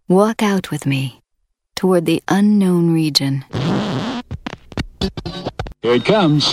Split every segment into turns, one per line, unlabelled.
Walk out with me toward the unknown region.
Here it comes.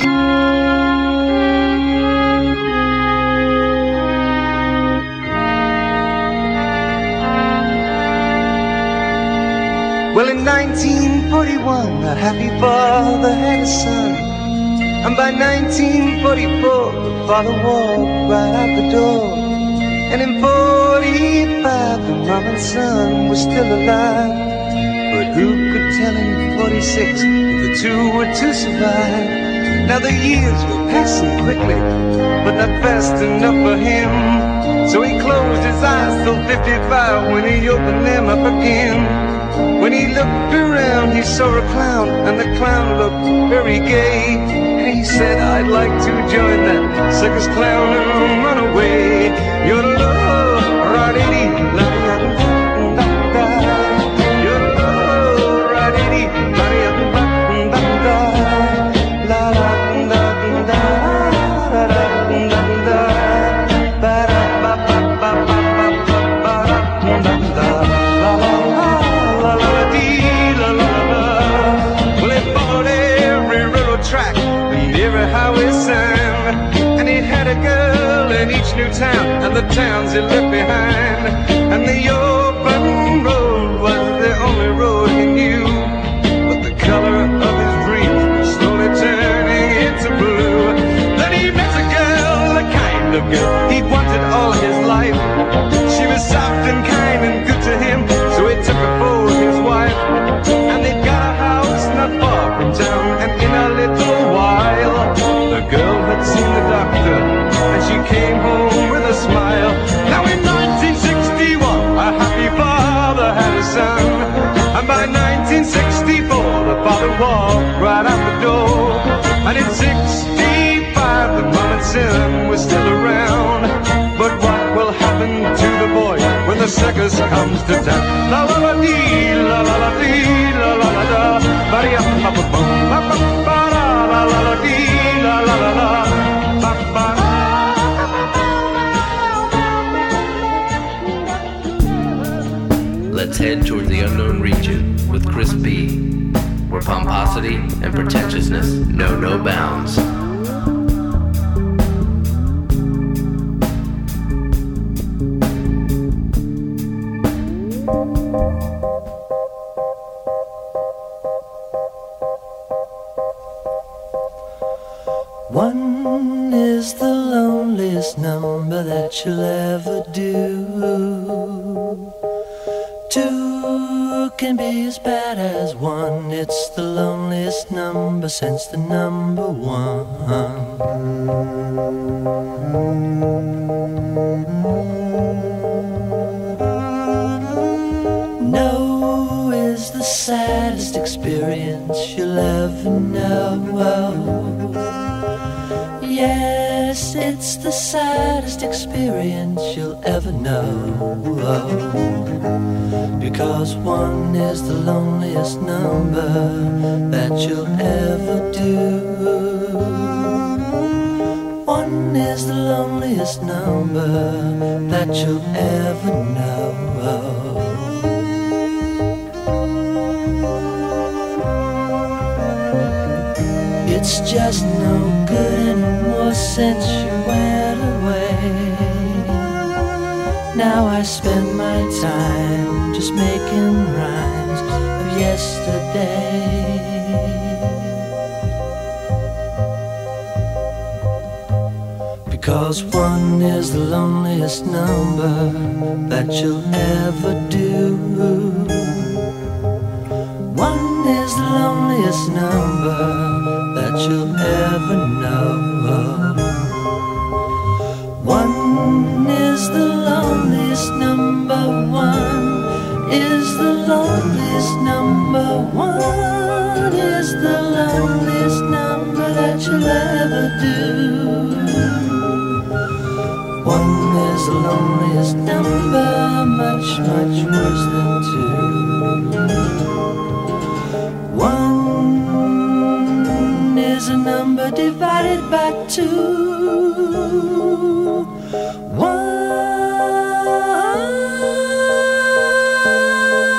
Well, in 1941, a happy father had a son. And by 1944, the father walked right out the door. And in 45, the mom and son were still alive. But who could tell in 46 if the two were to survive? Now the years were passing quickly, but not fast enough for him. So he closed his eyes till 55 when he opened them up again. When he looked around, he saw a clown, and the clown looked very gay. And he said, I'd like to join that circus clown and run away. You're love, ra-dee-dee, la-dee-da-da-da-da. You're love, ra-dee-dee, la-dee-da-da-da-da. La-da-da-da-da-da-da-da-da. Ba-da-ba-ba-ba-ba-ba-ba-da-da-da. Track and every highway sign, and he had a girl in each new town, and the towns he left behind. And the open road was the only road he knew, but the color of his dreams was slowly turning into blue. Then he met a girl, the kind of girl he wanted all his life. She was soft and kind and good to him, so he took her for his wife. And they got a house not far from town, and in a little while the girl had seen the doctor, and she came home with a smile. Now in 1961, a happy father had a son, and by 1964 the father walked right out the door. And in 65 the mom and son was still around. But what will happen to the boy when the circus comes to town? La la la dee, la la la dee, la la la da, ba dee up ba ba bum ba ba ba la la la la dee, la la la la ba ba.
Let's head toward the unknown region with Chris B, where pomposity and pretentiousness know no bounds.
One is the loneliest number that you'll ever do. Two can be as bad as one. It's the loneliest number since the number one. No is the saddest experience you'll ever know. Yes, it's the saddest experience you'll ever know. Because one is the loneliest number that you'll ever do. One is the loneliest number that you'll ever know. It's just no good anymore since you went away. Now I spend my time just making rhymes of yesterday. Because one is the loneliest number that you'll ever do. One is the loneliest number that you'll ever know. One is the loneliest number. One is the loneliest number. One is the loneliest number that you'll ever do. One is the loneliest number, much, much worse than two. One is a number divided by two. One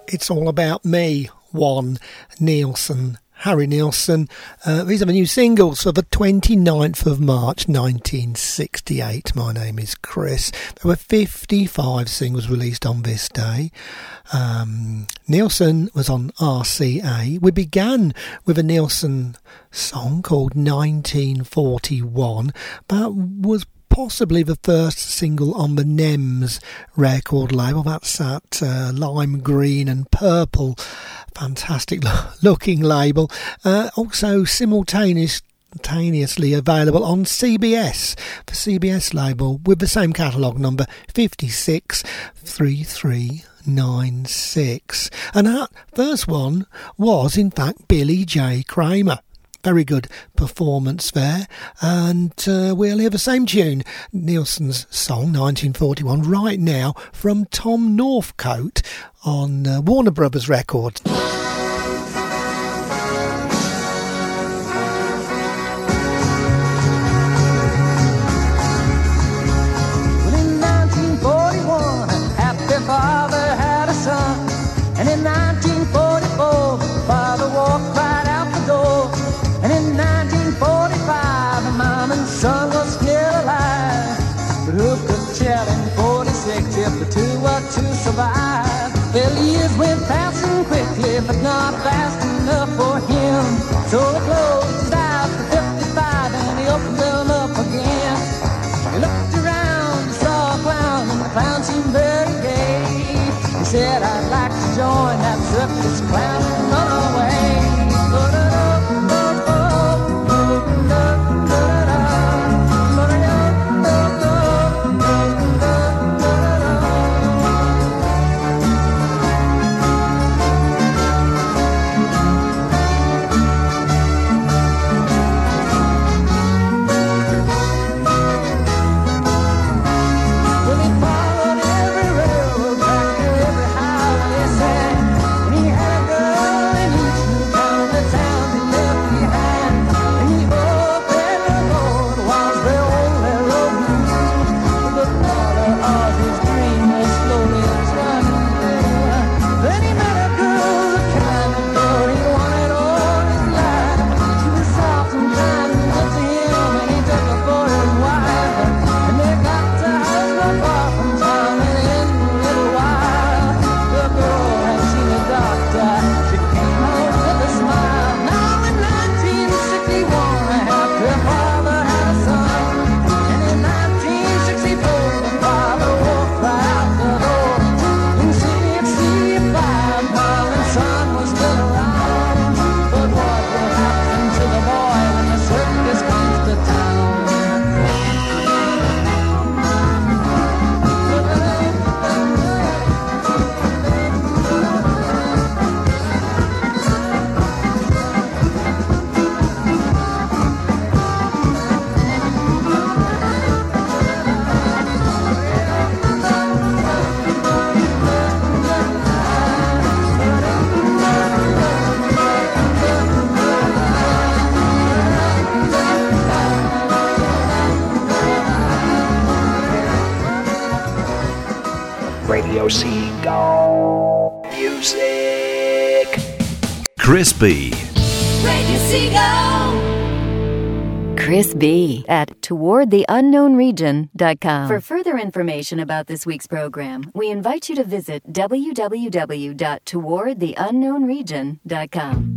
It's All About Me, one Nielsen. Harry Nilsson. These are the new singles for the 29th of March 1968. My name is Chris. There were 55 singles released on this day. Nilsson was on RCA. We began with a Nilsson song called 1941. That was possibly the first single on the NEMS record label. That's that lime green and purple, fantastic looking label. Also simultaneously available on CBS, the CBS label, with the same catalogue number 563396. And that first one was in fact Billy J. Kramer. Very good performance there, and we'll hear the same tune, Nilsson's song 1941, right now from Tom Northcote on Warner Brothers Records.
To survive. Well, years went passing quickly, but not fast enough for him. So he closed his eyes for 55 and he opened them up again. He looked around, he saw a clown, and the clown seemed very gay. He said, I'd like to join that circus clown and run away.
Radio Seagull Music.
Chris B.
Radio Seagull.
Chris B. at towardtheunknownregion.com. For further information about this week's program, we invite you to visit www.towardtheunknownregion.com.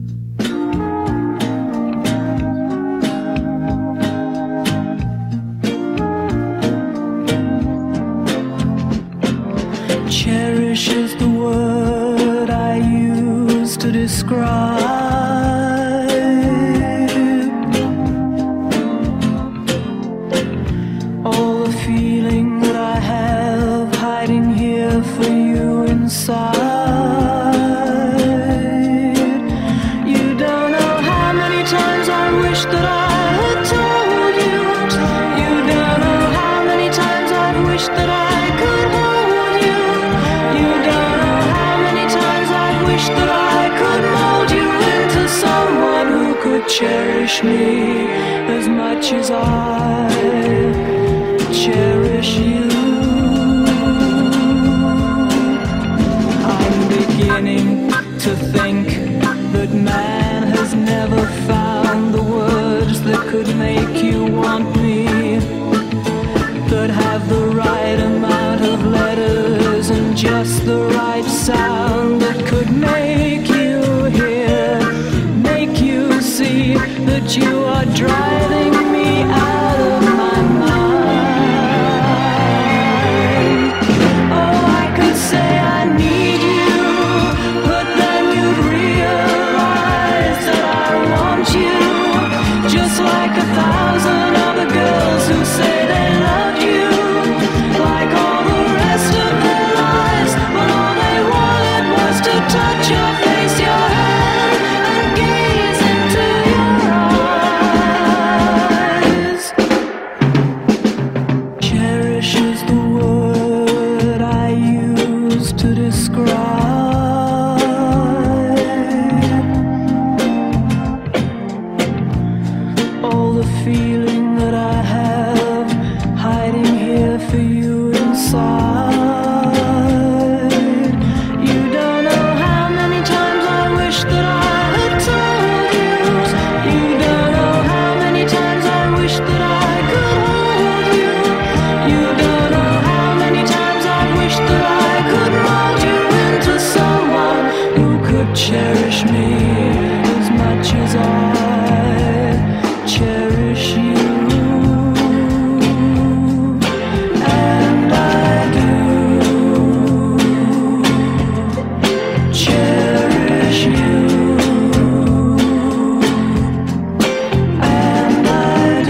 Cherish is the word I use to describe all the feeling that I have hiding here for you inside. You don't know how many times I wish that I had told you. You don't know how many times I've wished that I could hold. That I could mold you into someone who could cherish me as much as I cherish you. I'm beginning Cherish me as much as I cherish you. And I do cherish you. And I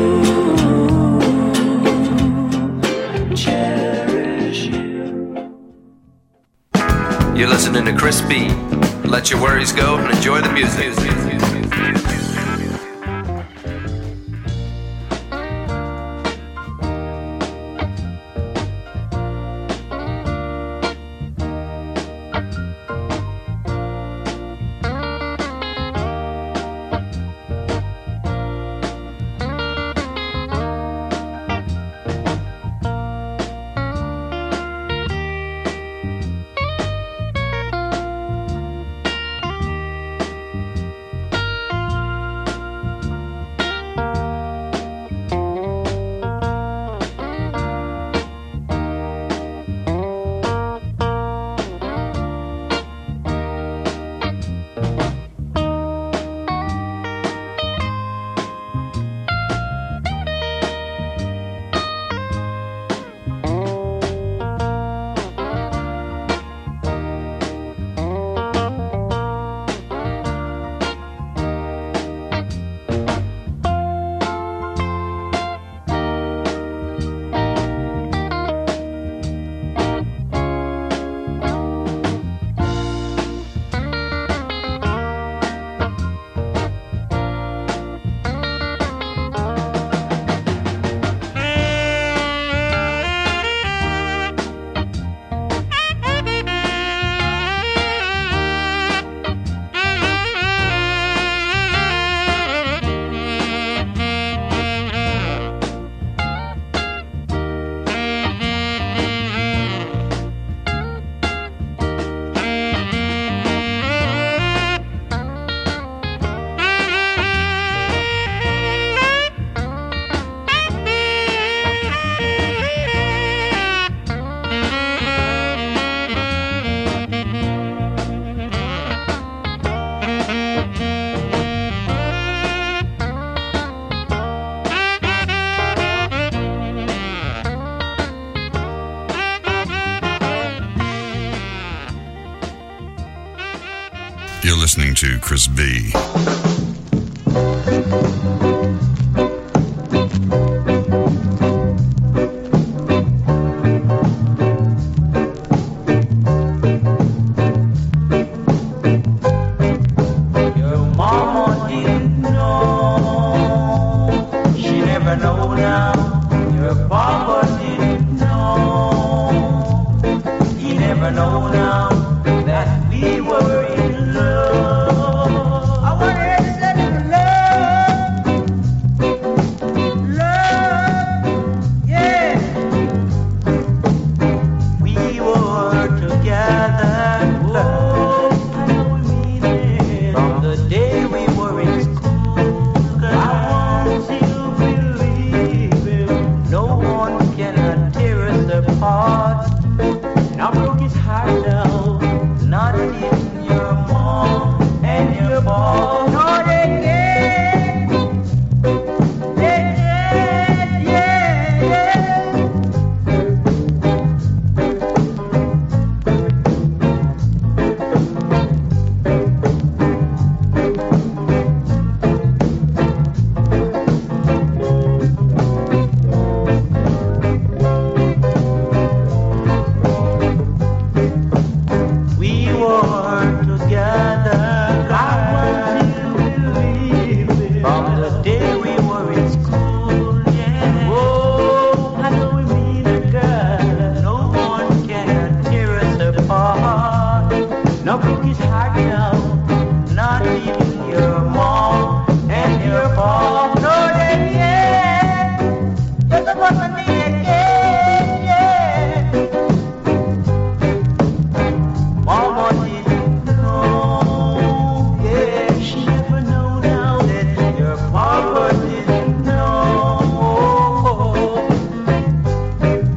do cherish you.
You're listening to Chris B. Let your worries go and enjoy the music.
You're listening to Chris B.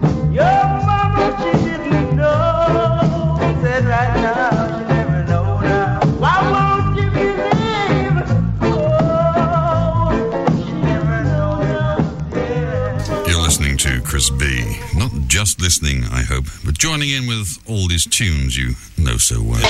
Right now, you never know.
Not just listening, I hope, but joining in with all these tunes you know so well.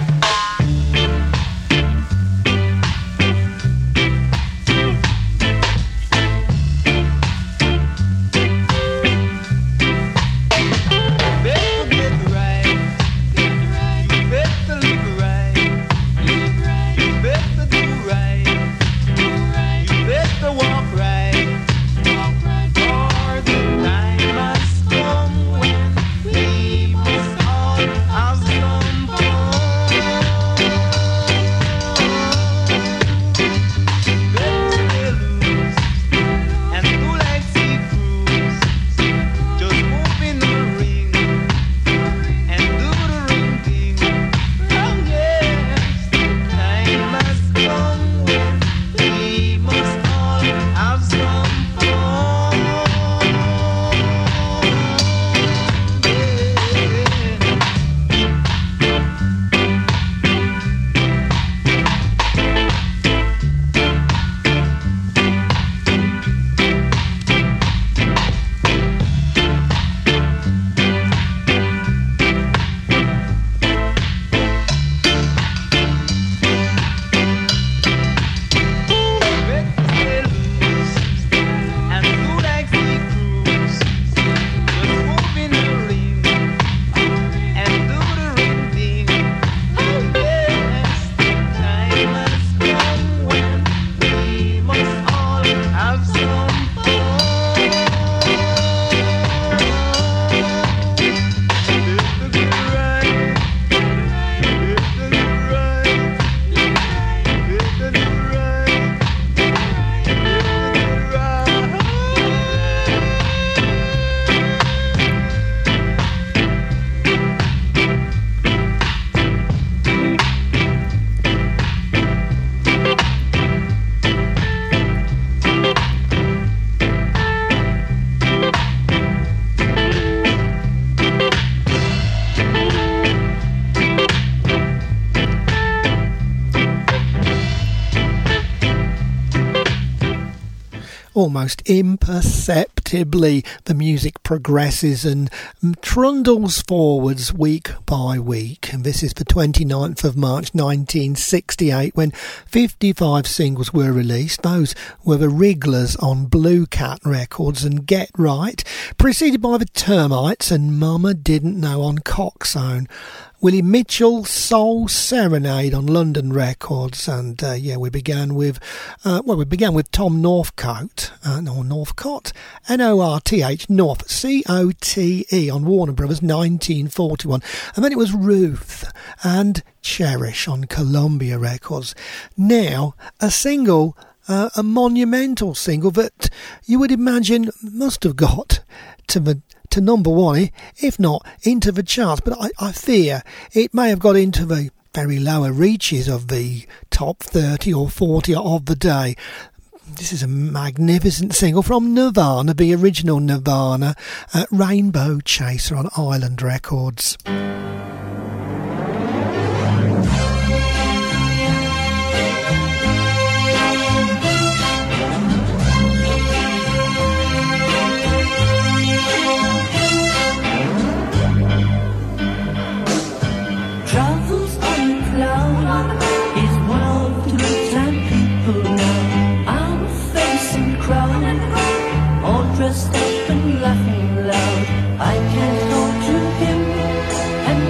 Almost imperceptibly, the music progresses and trundles forwards week by week. And this is the 29th of March 1968, when 55 singles were released. Those were the Wrigglers on Blue Cat Records and Get Right, preceded by the Termites and Mama Didn't Know on Coxzone. Willie Mitchell, Soul Serenade on London Records, and we began with Tom Northcote, Northcott, North, North, C-O-T-E on Warner Brothers 1941, and then it was Ruth and Cherish on Columbia Records. Now a single, a monumental single that you would imagine must have got to number one, if not into the charts, but I fear it may have got into the very lower reaches of the top 30 or 40 of the day. This is a magnificent single from Nirvana, the original Nirvana, Rainbow Chaser on Island Records.
Dressed up and laughing loud, I can't talk to him, and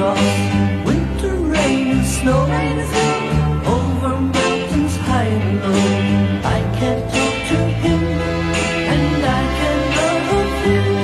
across winter rain and snow, over mountains high and low. I can't talk to him, and I can't love him.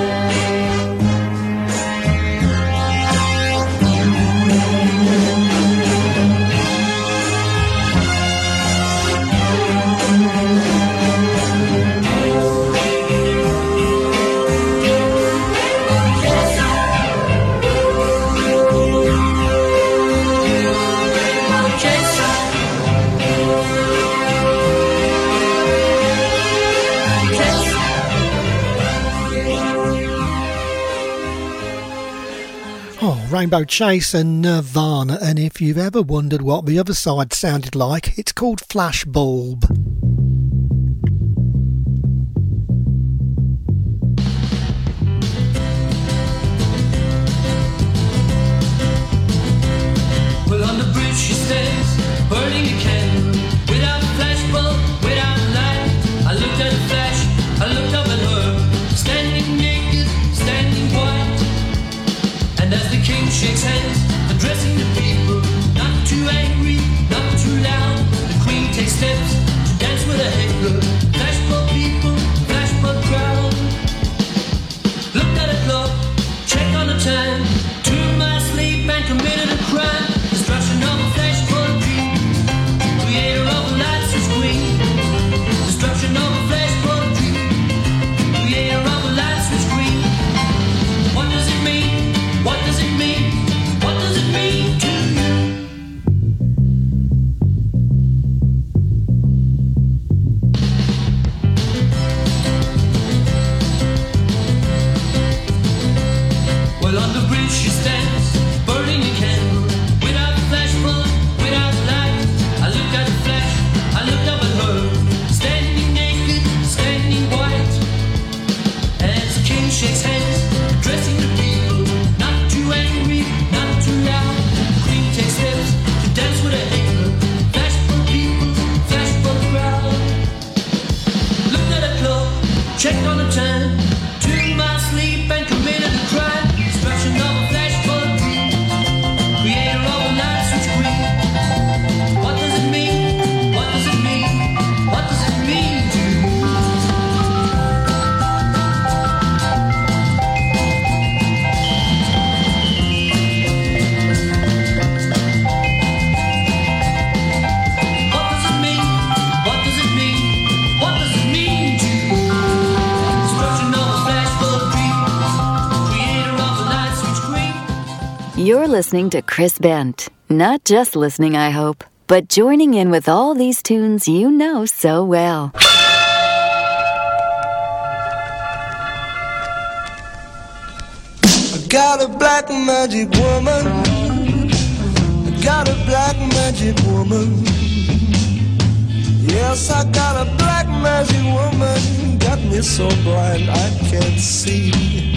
Rainbow Chase and Nirvana, and if you've ever wondered what the other side sounded like, it's called Flashbulb.
Well, on the bridge she stands, burning a candle, without flashbulb, without light. I looked at the flash, I looked up at her, standing naked, standing white. And as the king shakes hands, addressing the people, not too angry, not too loud, the queen takes steps to dance with a heckler. Flashbulb people, flashbulb crowd. Looked at a clock, checked on the time, tuned my sleep and committed a crime. Destruction of a flashbulb dream, creator of a light switch queen. Destruction of a flashbulb dream, creator of a light switch queen. What does it mean? What does it mean? What does it mean to you? Well, on the bridge she stands, burning a candle, without flashbulb, without light. I looked at the flash, I looked up at her, standing naked, standing white. As the king shakes hands, addressing the people, not too angry, not too loud. The queen takes steps to dance with a heckler. Flashbulb people, flashbulb crowd. Looked at a clock, checked on the time, tuned my sleep and committed a crime. Destruction of a flashbulb dream, creator of a light switch queen. What does it mean? What does it mean? What does it mean to you? What does it mean? What does it mean? What does it mean to you? Destruction of a flashbulb dream, creator of a light switch queen.
You're listening to Chris Bent. Not just listening, I hope, but joining in with all these tunes you know so well.
I got a black magic woman. I got a black magic woman. Yes, I got a black magic woman. Got me so blind I can't see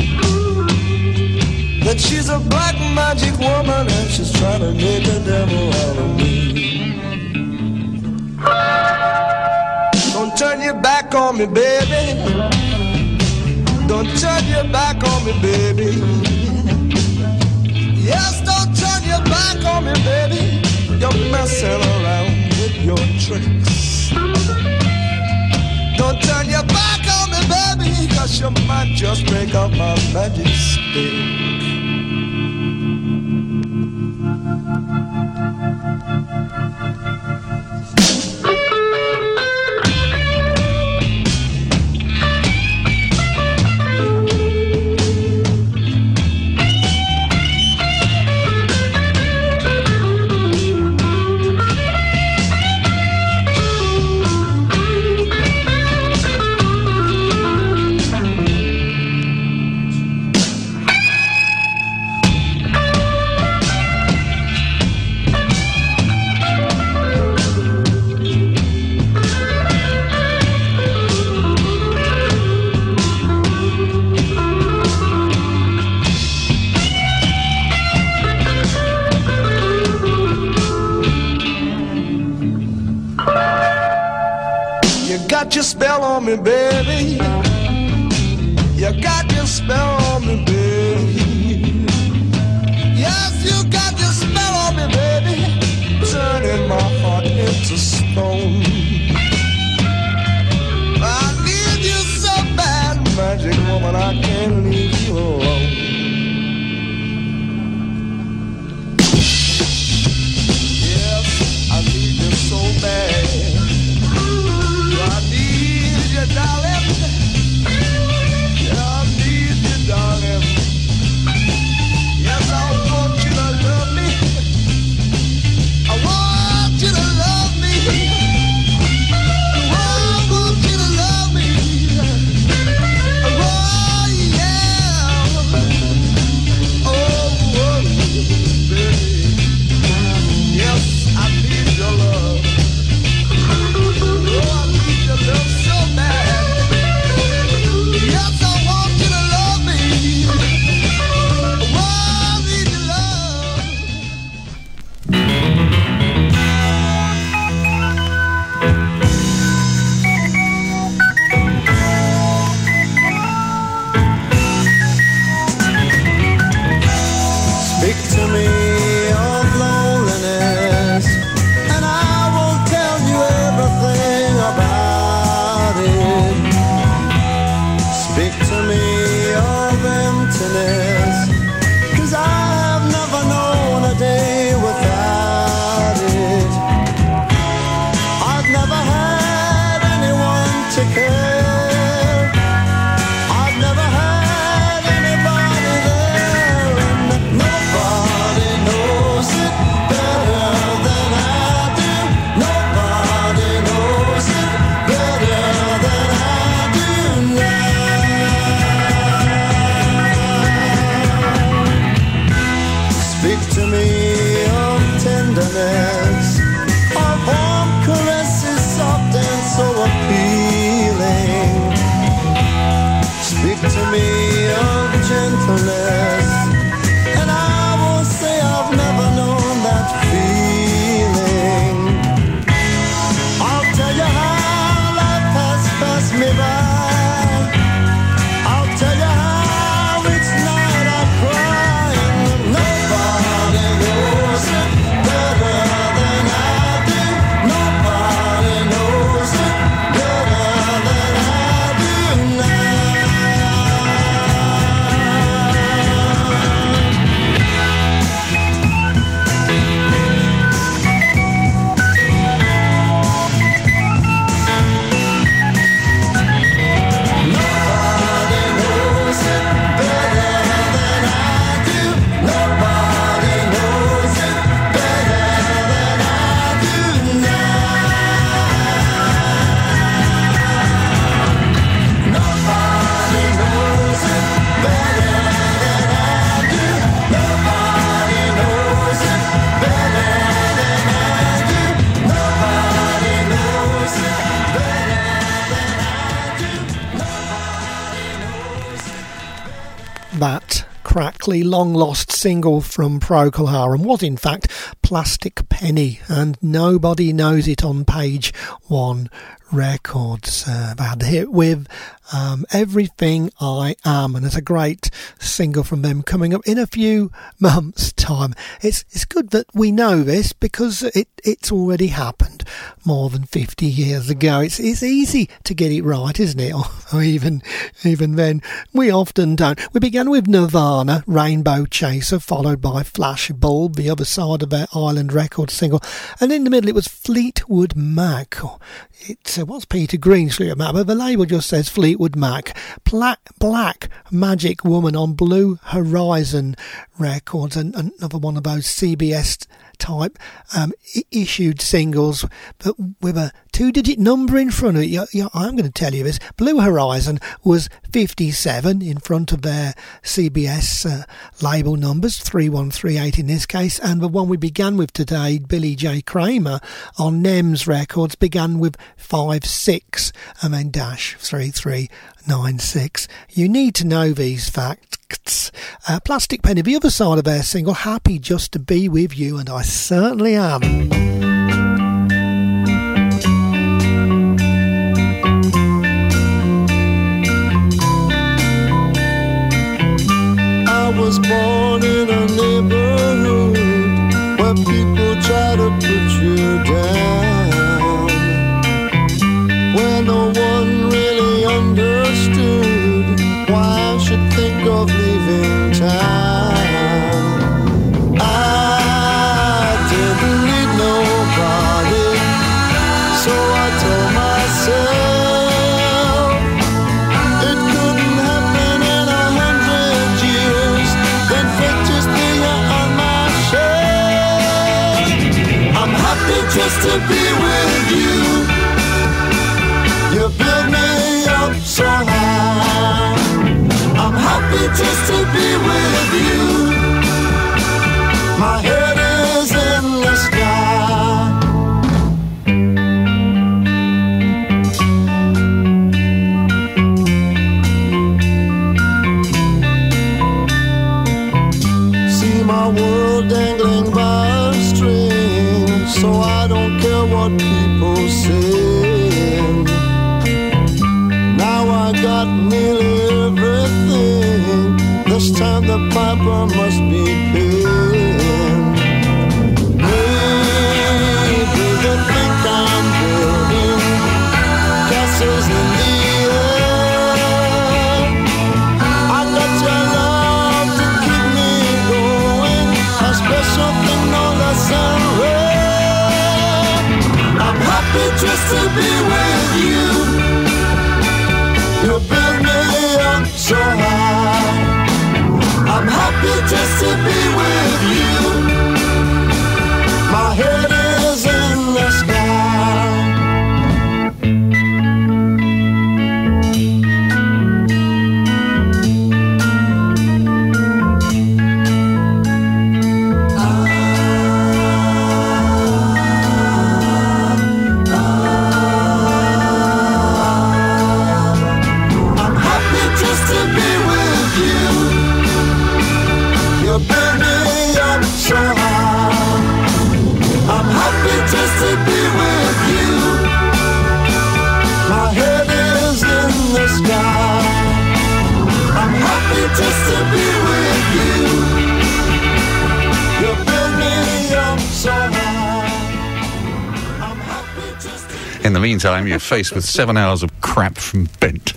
that she's a black magic woman and she's trying to make a devil out of me. Don't turn your back on me, baby. Don't turn your back on me, baby. Yes, don't turn your back on me, baby. You're messing around with your tricks. Don't turn your back on me, baby, 'cause you might just break up my magic stick. Got your spell on me, baby. You got your spell on me, baby. Yes, you got
Speak to me of tenderness, of warm caresses, soft and so appealing. Speak to me of gentleness, and I will say I've never known that feeling. I'll tell you how life has passed me by. I'll tell you how each night I cry, and nobody knows it better than I do. Nobody knows it better than I do now.
That crackly, long-lost single from Procol Harum was in fact Plastic Penny, and Nobody Knows It on Page One Records. They had a hit with Everything I Am, and it's a great single from them coming up in a few months' time. It's good that we know this because it's already happened more than 50 years ago. It's easy to get it right, isn't it? Or even then, we often don't. We began with Nirvana, Rainbow Chaser, followed by Flashbulb, the other side of their Island Records single, and in the middle it was Fleetwood Mac. It was Peter Green's Fleetwood Mac, but the label just says Fleetwood Mac. Black Magic Woman on Blue Horizon Records, and another one of those CBS type issued singles, but with a 2-digit number in front of it. I'm going to tell you this. Blue Horizon was 57 in front of their CBS label numbers, 3138 in this case, and the one we began with today, Billy J. Kramer on NEMS Records, began with 56 and then dash 3396. You need to know these facts. Plastic Penny, the other side of their single, Happy Just to Be With You, and I certainly am.
I was born in a neighborhood where people try to put you down, where no one really understood why I should think of leaving town. I didn't need nobody, so I told myself it couldn't happen in 100 years. Then fate just be here on my shelf. I'm happy just to be with you. You build me up so high. I'm happy just to be with you. My head is in the sky. See my world dangling by a string, so I don't care what people say. Now I got nearly everything. This time the piper must be paying. Maybe they think I'm building castles in the air. I got your love to keep me going, a special thing no less than rare. I'm happy just to be with you. You build me up so high. I'm happy just to be with you. My head is in the sky.
In the meantime, you're faced with 7 hours of crap from Bent.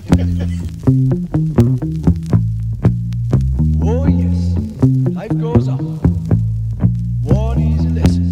Oh yes, life goes on. One easy lesson.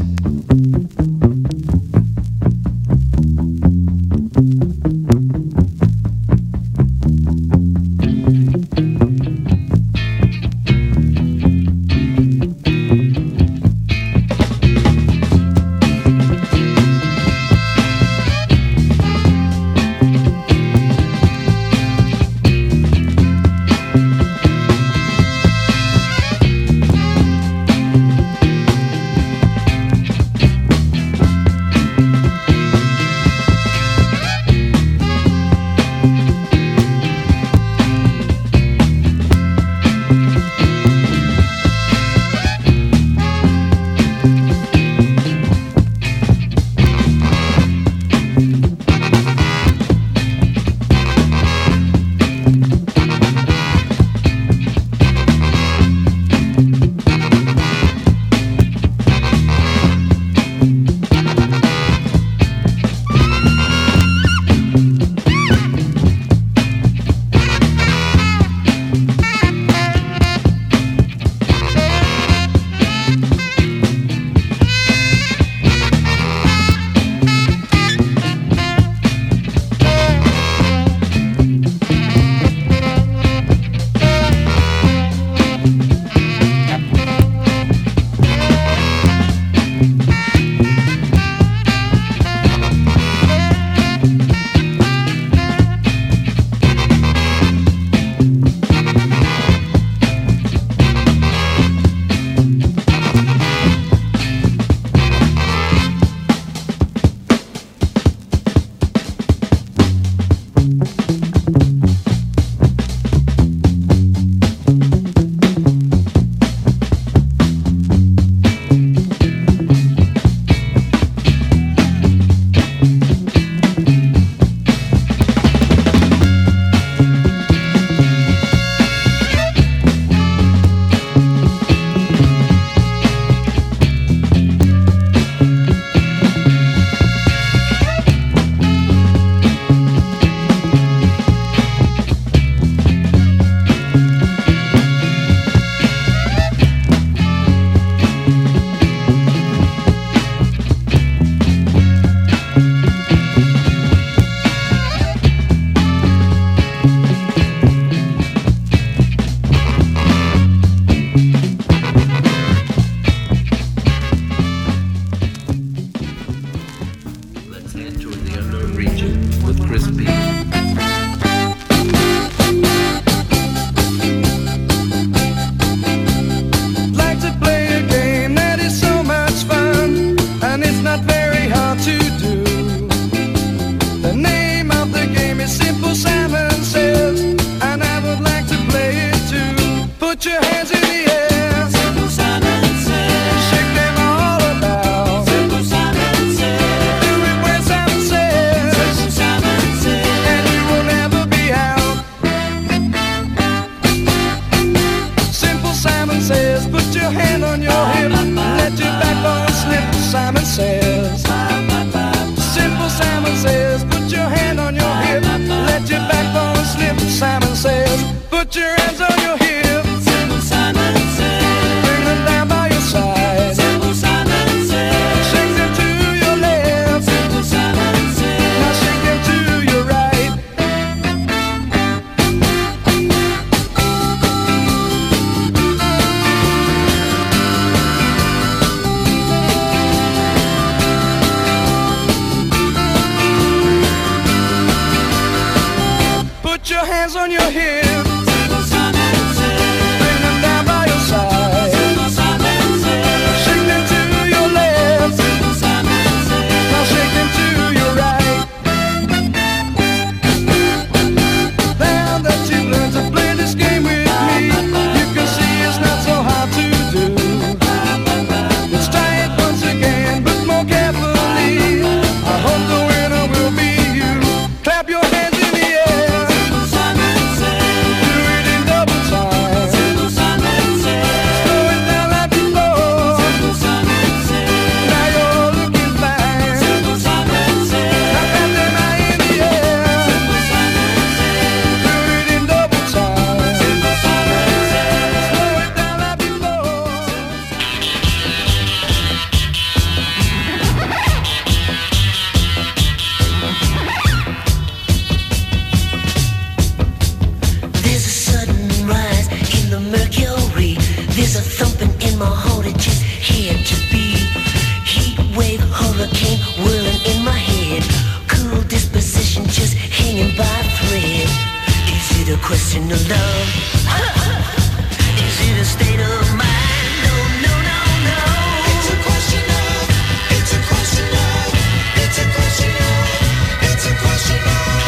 in my heart, it just had to be. Heat wave, hurricane, whirling in my head. Cool disposition, just hanging by a thread. Is it a question of love? Is it a state of mind? No, no, no, no. It's a question of, it's a question of, it's a question of, it's a question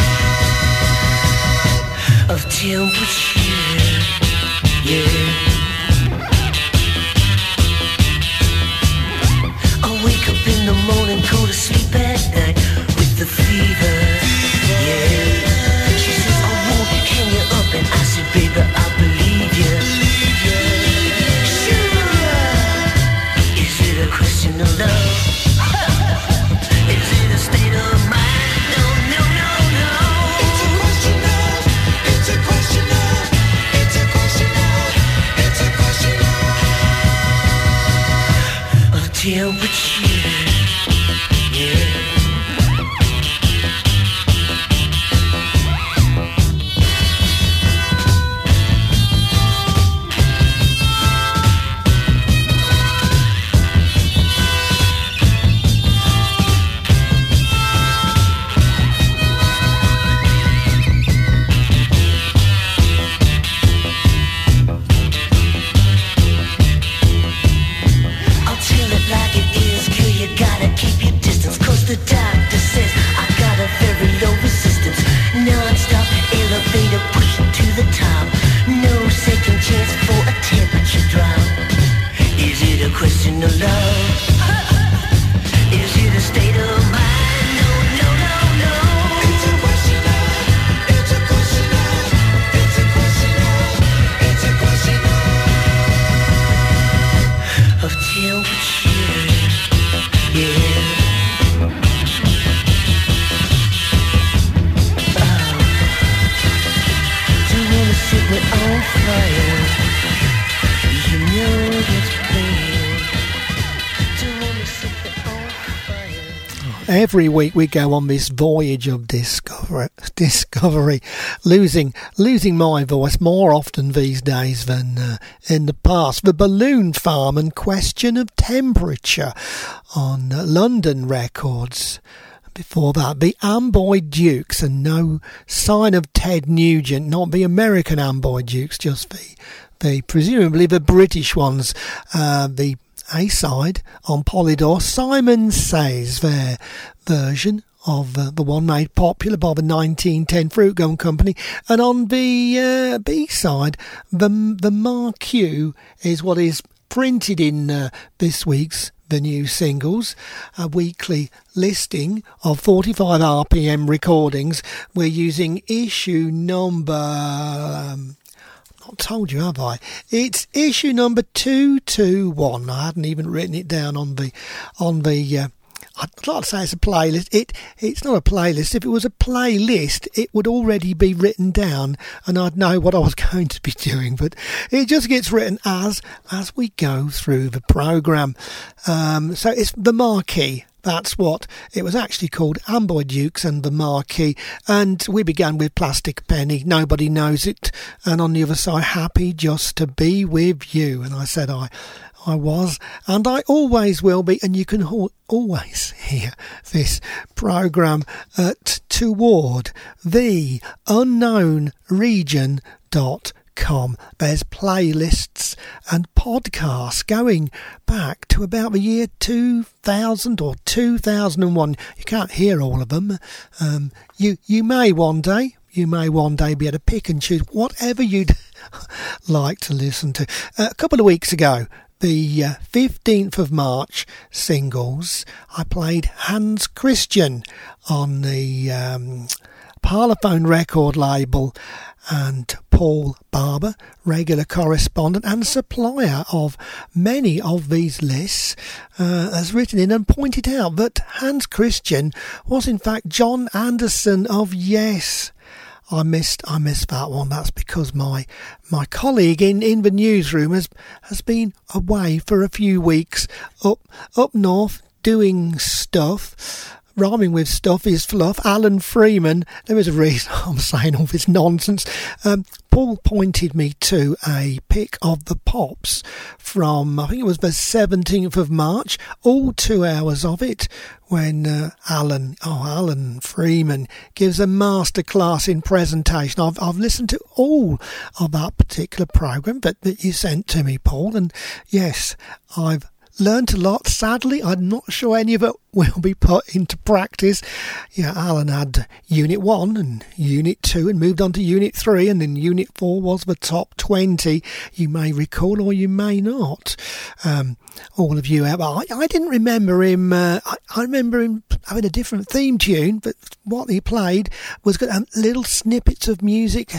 of temperature, yeah. I wake up in the morning, go to sleep at night with the fever, yeah. She says I won't hang you up, and I said, baby, I believe you. Sure. Is it a question of love? Is it a state of mind? No, no, no, no. It's a question of, it's a question of, it's a question of, it's a question of temperature, yeah. The doctor says I got a very low resistance. Non-stop elevator pushing to the top. No second chance for a temperature drop. Is it a question of love? Is it a state of mind? No, no, no, no. It's a question of, it's a question of, it's a question of, it's a question of temperature, yeah. We're on fire. You know that's bad. Don't wanna set me on fire.
Every week we go on this voyage of discovery, losing my voice more often these days than in the past. The Balloon Farm and Question of Temperature on London Records. Before that, the Amboy Dukes, and no sign of Ted Nugent, not the American Amboy Dukes, just the presumably the British ones. The A-side on Polydor, Simon Says, their version of the one made popular by the 1910 Fruit Gum Company. And on the B-side, the Marquee is what is printed in this week's The New Singles, a weekly listing of 45 RPM recordings. We're using issue number... not told you, have I? It's issue number 221. I hadn't even written it down on the I'd like to say it's a playlist. It's not a playlist. If it was a playlist, it would already be written down and I'd know what I was going to be doing. But it just gets written as we go through the programme. So it's the Marquee. That's what it was actually called, Amboy Dukes and the Marquee. And we began with Plastic Penny, Nobody Knows It. And on the other side, Happy Just to Be With You. And I said I was, and I always will be, and you can always hear this programme at towardtheunknownregion.com. There's playlists and podcasts going back to about the year 2000 or 2001. You can't hear all of them. You may one day be able to pick and choose whatever you'd like to listen to. A couple of weeks ago, the 15th of March singles, I played Hans Christian on the Parlophone record label, and Paul Barber, regular correspondent and supplier of many of these lists, has written in and pointed out that Hans Christian was in fact John Anderson of Yes. I missed that one. That's because my colleague in the newsroom has been away for a few weeks up north doing stuff, rhyming with stuff is fluff. Alan Freeman. There is a reason I'm saying all this nonsense. Paul pointed me to a pic of the Pops from, I think it was the 17th of March, all 2 hours of it, when Alan Freeman gives a masterclass in presentation. I've listened to all of that particular programme that you sent to me, Paul, and yes, I've learnt a lot. Sadly, I'm not sure any of it will be put into practice. Yeah, Alan had Unit 1 and Unit 2 and moved on to Unit 3, and then Unit 4 was the top 20. You may recall or you may not. All of you out. I didn't remember him. I remember him having a different theme tune, but what he played was little snippets of music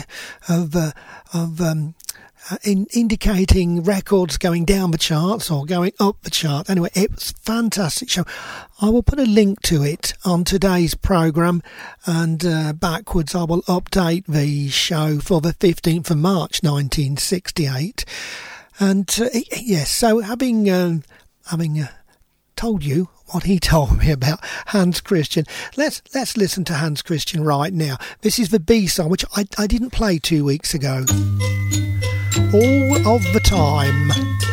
indicating records going down the charts or going up the chart. Anyway, it was a fantastic show. I will put a link to it on today's programme, and backwards I will update the show for the 15th of March 1968. And yes, so having told you what he told me about Hans Christian, let's listen to Hans Christian right now. This is the B-side, which I didn't play 2 weeks ago. All of the time.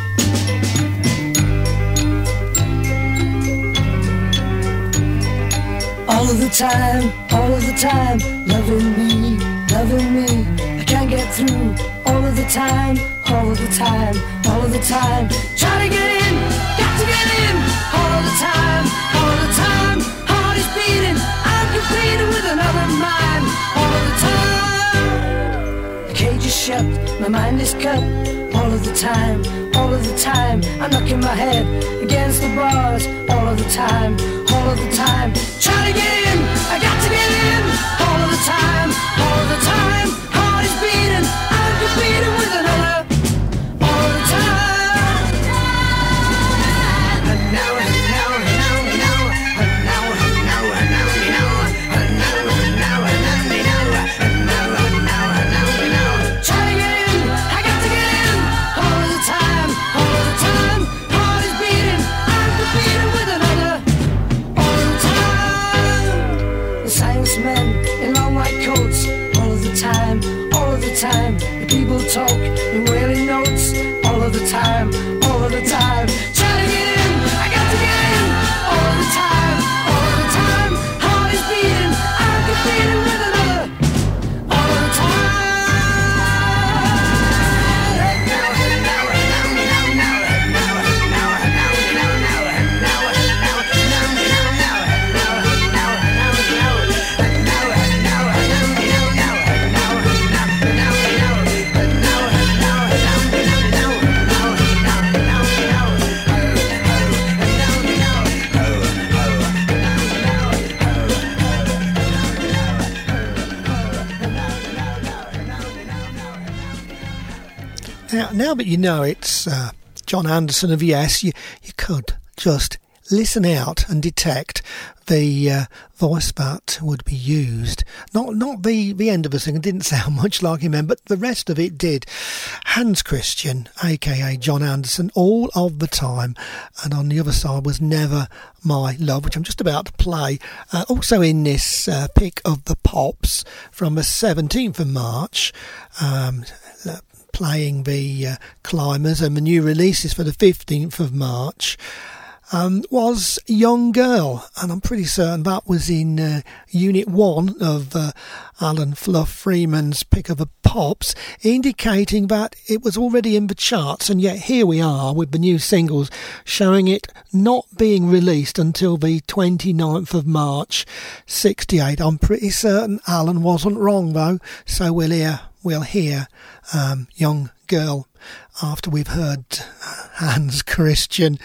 All of the time, loving me, I can't get through. All of the time, all of the time, all of the time. Try to get in, got to get in. All of the time, heart is beating. I'm competing with another mind. All of the time, the cage is shut, my mind is cut. All of the time, I'm knocking my head against the bars. All of the time, try to get in, I got to get in. All of the time, heart is beating. I'm competing with another. All of the time. And now, try to get in, I got to get in. All of the time, heart is beating. I'm competing with another. All of the time. The science men in long white coats. All of the time, the people talk in wailing notes. All of the time, try to get in, I got to get in. All of the time, heart is beating. I'm competing with another. All of the time.
Now that you know it's John Anderson of Yes, you could just listen out and detect the voice that would be used. Not the end of the thing, it didn't sound much like him then, but the rest of it did. Hans Christian, aka John Anderson, all of the time. And on the other side was Never My Love, which I'm just about to play. Also in this pick of the Pops from the 17th of March, playing the Climbers, and the new releases for the 15th of March was Young Girl, and I'm pretty certain that was in Unit 1 of Alan Fluff Freeman's pick of the Pops, indicating that it was already in the charts, and yet here we are with the new singles showing it not being released until the 29th of March 68. I'm pretty certain Alan wasn't wrong though, so we'll hear Young Girl after we've heard Hans Christian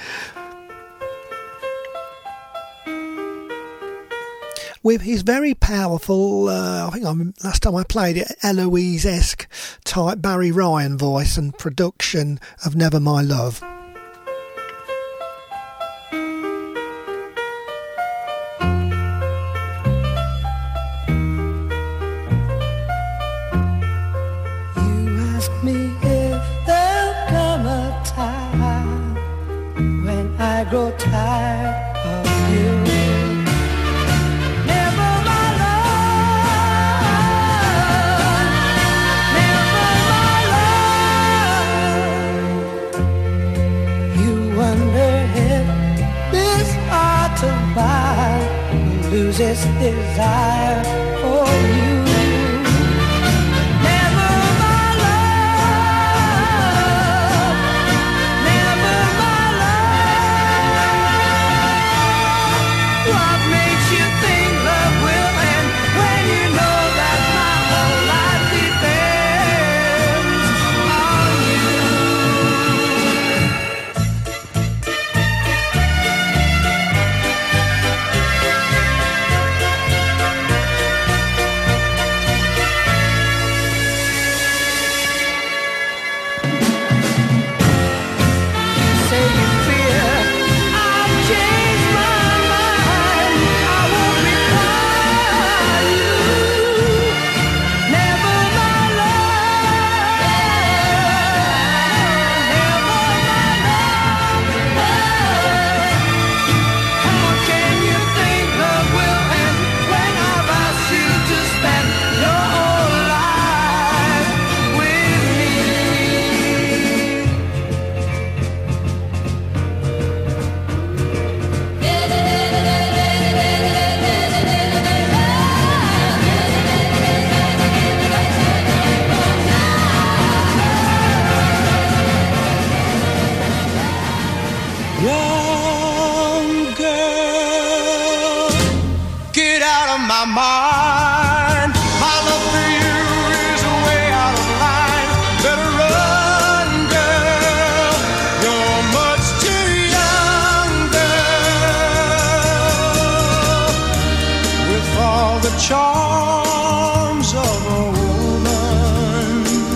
with his very powerful, I think last time I played it, Eloise-esque type Barry Ryan voice and production of Never My Love.
I grow tired of you.
lose its desire for you. Never my love, never my love. What makes you think love will end when you know that my whole life depends on you? Say you fear I've changed my mind. I won't require you. Never my love, never my love. How can you think love will end when I've asked you to spend your whole life with me?
Young girl, get out of my mind. My love for you is way out of line. Better run, girl. You're much too young, girl. With all the charms of a woman,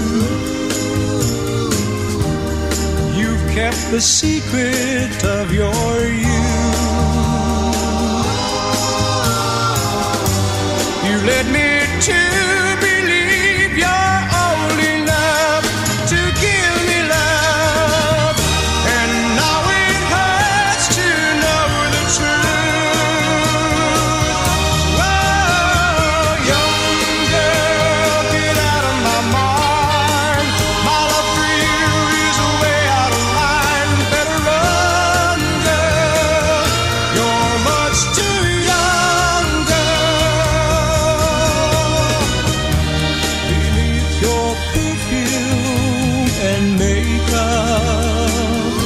you've kept the secret of your youth. You led me to believe you're old enough to give me love, and now it hurts to know the truth. Oh, young girl, get out of my mind. My love for you is way out of line. Better run, girl. You're much too young, girl. Beneath your perfume and makeup,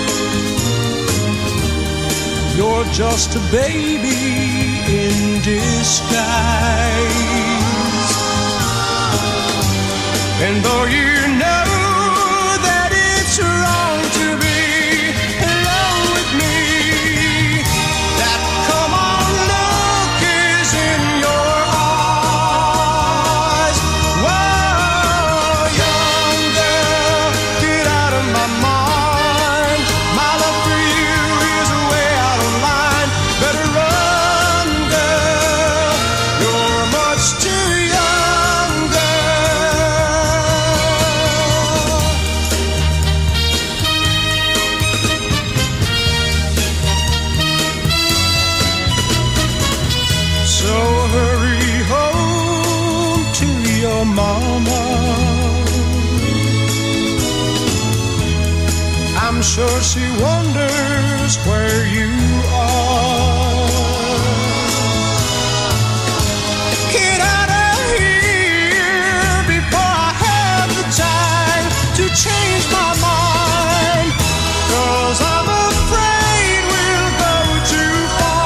you're just a baby in disguise. And though you know that it's wrong to be alone with me, that come on look is in your eyes. Whoa, young girl, get out of my mind. My love for you is way out of line. Better run, girl. You're much too young, girl. So hurry home to your mama. I'm sure she wonders where you are. Get out of here before I have the time to change my mind, 'cause I'm afraid we'll go too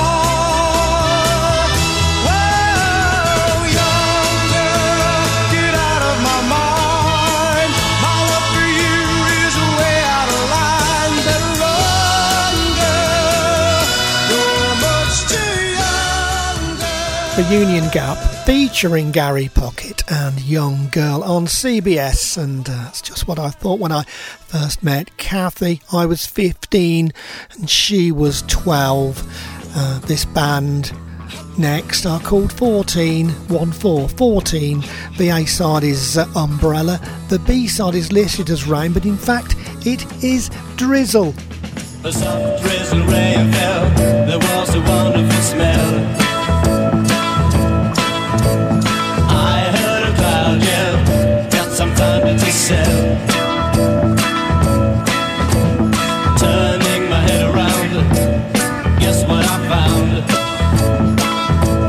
far. Whoa, young girl, get out of my mind. My love for you is way out of line. Better run, girl. You're much too young, girl.
The Union Gap featuring Gary Pocket and Young Girl on CBS, and that's just what I thought when I first met Kathy. I was 15 and she was 12. This band next are called 14. The A side is Umbrella, the B side is listed as Rain, but in fact it is Drizzle.
A soft drizzle rain fell, there was a wonderful smell. I heard a cloud yell, got some thunder to sell. Turning my head around, guess what I found?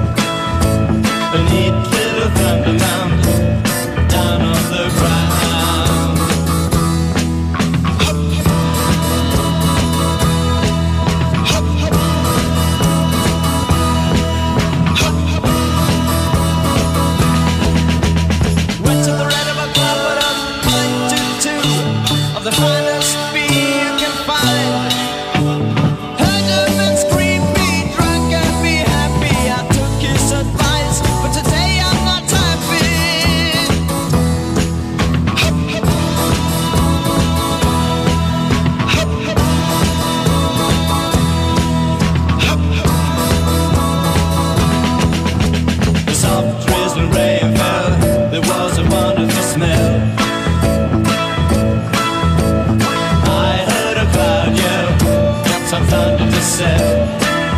the set.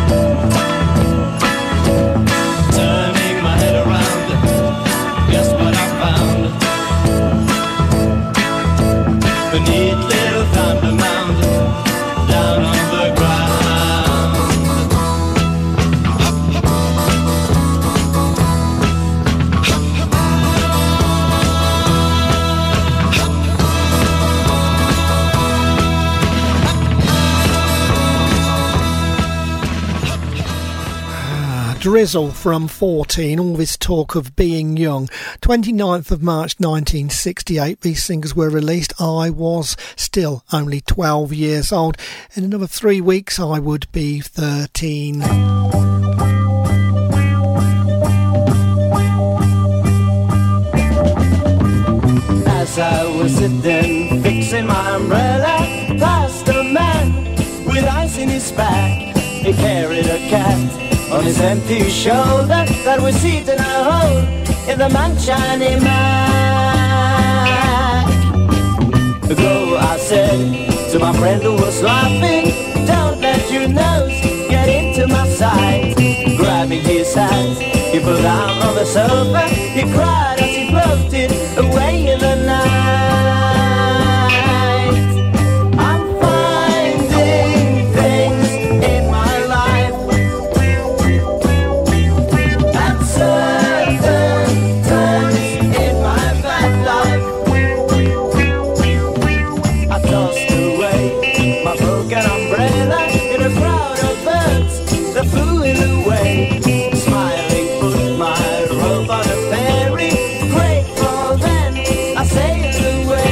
Turning my head around, guess what I found? A neat little thunder mound down on the ground.
Drizzle from 14, all this talk of being young. 29th of March 1968, these singles were released. I was still only 12 years old. In another 3 weeks I would be 13.
As I was sitting fixing my umbrella, passed a man with ice in his back. He carried a cat on his empty shoulder that was seated a hole in the Manchani Mac. Go, I said to my friend who was laughing, don't let your nose get into my sight. Grabbing his hat, he put down on the sofa. He cried as he floated away in the night. I'm finding things in my life at certain times in my bad life. I tossed away my broken umbrella in a crowd of birds that flew in the way. Smiling, put my robe on a ferry. Grateful then, I sailed away.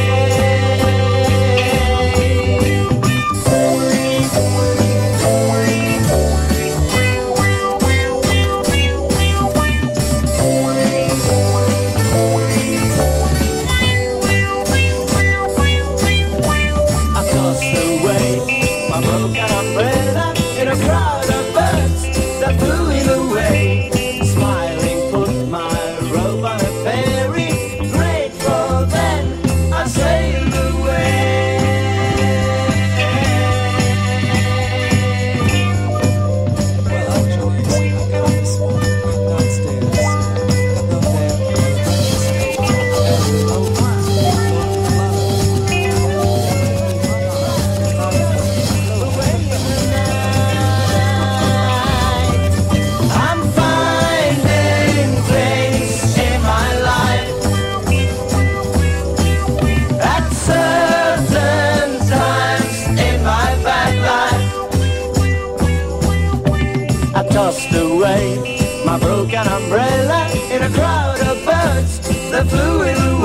I tossed away my broken umbrella in a crowd of birds that flew in the way. Smiling, put my robe on a ferry. Grateful then, I sailed away.
Well, actually, I got this one downstairs. Got them there.
I'm finding things in my life at certain times in my bad life. I tossed away my broken umbrella in a crowd of birds that flew in the